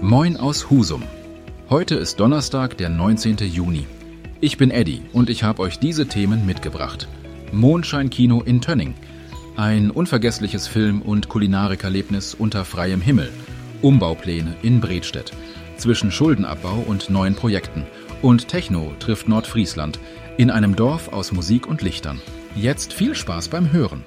Moin aus Husum. Heute ist Donnerstag, der 19. Juni. Ich bin Eddie und ich habe euch diese Themen mitgebracht. Mondscheinkino in Tönning. Ein unvergessliches Film- und Kulinarikerlebnis unter freiem Himmel. Umbaupläne in Bredstedt. Zwischen Schuldenabbau und neuen Projekten. Und Techno trifft Nordfriesland. In einem Dorf aus Musik und Lichtern. Jetzt viel Spaß beim Hören.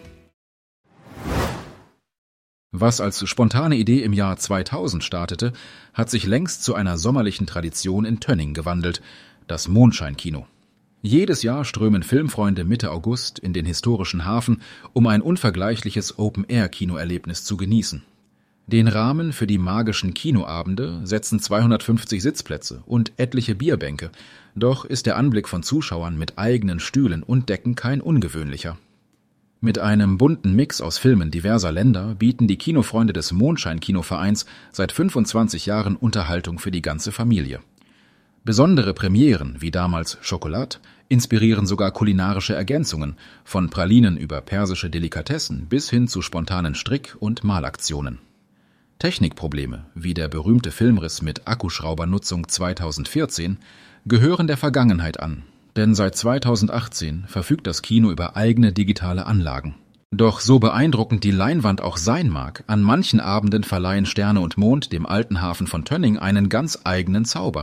Was als spontane Idee im Jahr 2000 startete, hat sich längst zu einer sommerlichen Tradition in Tönning gewandelt, das Mondscheinkino. Jedes Jahr strömen Filmfreunde Mitte August in den historischen Hafen, um ein unvergleichliches Open-Air-Kinoerlebnis zu genießen. Den Rahmen für die magischen Kinoabende setzen 250 Sitzplätze und etliche Bierbänke, doch ist der Anblick von Zuschauern mit eigenen Stühlen und Decken kein ungewöhnlicher. Mit einem bunten Mix aus Filmen diverser Länder bieten die Kinofreunde des Mondscheinkinovereins seit 25 Jahren Unterhaltung für die ganze Familie. Besondere Premieren, wie damals Schokolade, inspirieren sogar kulinarische Ergänzungen, von Pralinen über persische Delikatessen bis hin zu spontanen Strick- und Malaktionen. Technikprobleme, wie der berühmte Filmriss mit Akkuschraubernutzung 2014, gehören der Vergangenheit an. Denn seit 2018 verfügt das Kino über eigene digitale Anlagen. Doch so beeindruckend die Leinwand auch sein mag, an manchen Abenden verleihen Sterne und Mond dem alten Hafen von Tönning einen ganz eigenen Zauber.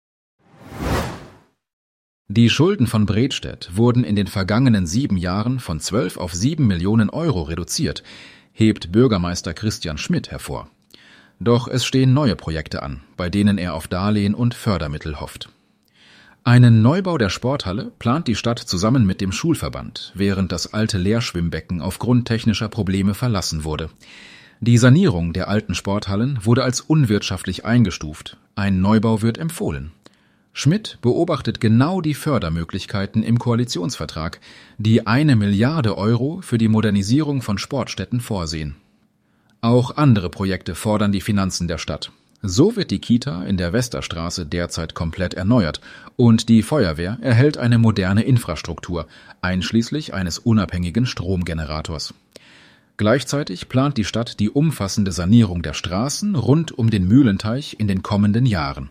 Die Schulden von Bredstedt wurden in den vergangenen 7 Jahren von 12 auf 7 Millionen Euro reduziert, hebt Bürgermeister Christian Schmidt hervor. Doch es stehen neue Projekte an, bei denen er auf Darlehen und Fördermittel hofft. Einen Neubau der Sporthalle plant die Stadt zusammen mit dem Schulverband, während das alte Lehrschwimmbecken aufgrund technischer Probleme verlassen wurde. Die Sanierung der alten Sporthallen wurde als unwirtschaftlich eingestuft. Ein Neubau wird empfohlen. Schmidt beobachtet genau die Fördermöglichkeiten im Koalitionsvertrag, die 1 Milliarde Euro für die Modernisierung von Sportstätten vorsehen. Auch andere Projekte fordern die Finanzen der Stadt. So wird die Kita in der Westerstraße derzeit komplett erneuert und die Feuerwehr erhält eine moderne Infrastruktur, einschließlich eines unabhängigen Stromgenerators. Gleichzeitig plant die Stadt die umfassende Sanierung der Straßen rund um den Mühlenteich in den kommenden Jahren.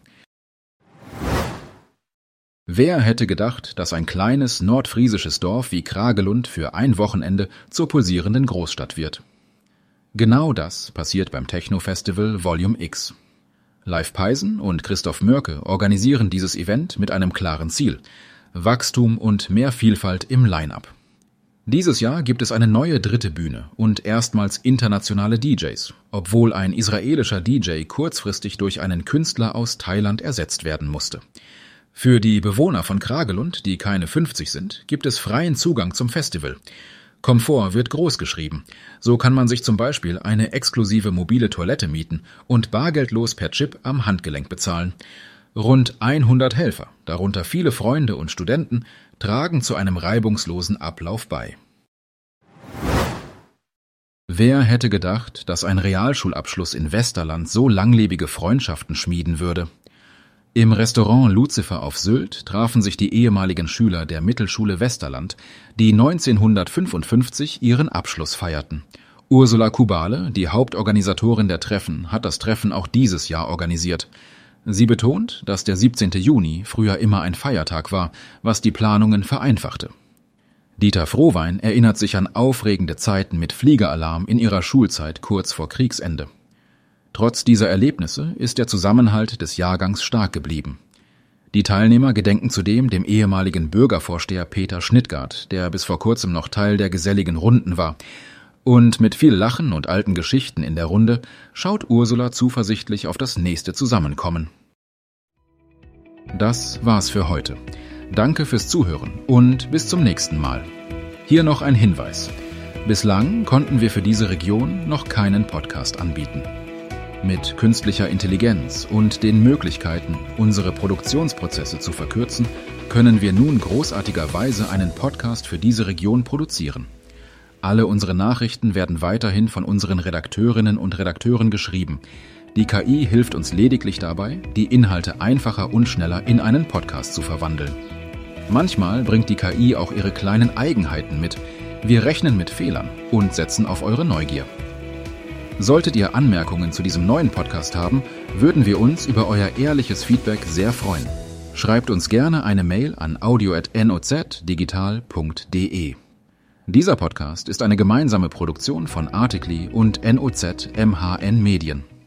Wer hätte gedacht, dass ein kleines nordfriesisches Dorf wie Kragelund für ein Wochenende zur pulsierenden Großstadt wird? Genau das passiert beim Techno-Festival Volume X. Live Peisen und Christoph Mörke organisieren dieses Event mit einem klaren Ziel: Wachstum und mehr Vielfalt im Line-Up. Dieses Jahr gibt es eine neue dritte Bühne und erstmals internationale DJs, obwohl ein israelischer DJ kurzfristig durch einen Künstler aus Thailand ersetzt werden musste. Für die Bewohner von Kragelund, die keine 50 sind, gibt es freien Zugang zum Festival. Komfort wird groß geschrieben. So kann man sich zum Beispiel eine exklusive mobile Toilette mieten und bargeldlos per Chip am Handgelenk bezahlen. Rund 100 Helfer, darunter viele Freunde und Studenten, tragen zu einem reibungslosen Ablauf bei. Wer hätte gedacht, dass ein Realschulabschluss in Westerland so langlebige Freundschaften schmieden würde? Im Restaurant Lucifer auf Sylt trafen sich die ehemaligen Schüler der Mittelschule Westerland, die 1955 ihren Abschluss feierten. Ursula Kubale, die Hauptorganisatorin der Treffen, hat das Treffen auch dieses Jahr organisiert. Sie betont, dass der 17. Juni früher immer ein Feiertag war, was die Planungen vereinfachte. Dieter Frohwein erinnert sich an aufregende Zeiten mit Fliegeralarm in ihrer Schulzeit kurz vor Kriegsende. Trotz dieser Erlebnisse ist der Zusammenhalt des Jahrgangs stark geblieben. Die Teilnehmer gedenken zudem dem ehemaligen Bürgervorsteher Peter Schnittgart, der bis vor kurzem noch Teil der geselligen Runden war. Und mit viel Lachen und alten Geschichten in der Runde schaut Ursula zuversichtlich auf das nächste Zusammenkommen. Das war's für heute. Danke fürs Zuhören und bis zum nächsten Mal. Hier noch ein Hinweis. Bislang konnten wir für diese Region noch keinen Podcast anbieten. Mit künstlicher Intelligenz und den Möglichkeiten, unsere Produktionsprozesse zu verkürzen, können wir nun großartigerweise einen Podcast für diese Region produzieren. Alle unsere Nachrichten werden weiterhin von unseren Redakteurinnen und Redakteuren geschrieben. Die KI hilft uns lediglich dabei, die Inhalte einfacher und schneller in einen Podcast zu verwandeln. Manchmal bringt die KI auch ihre kleinen Eigenheiten mit. Wir rechnen mit Fehlern und setzen auf eure Neugier. Solltet ihr Anmerkungen zu diesem neuen Podcast haben, würden wir uns über euer ehrliches Feedback sehr freuen. Schreibt uns gerne eine Mail an audio@nozdigital.de. Dieser Podcast ist eine gemeinsame Produktion von Articly und NOZ MHN Medien.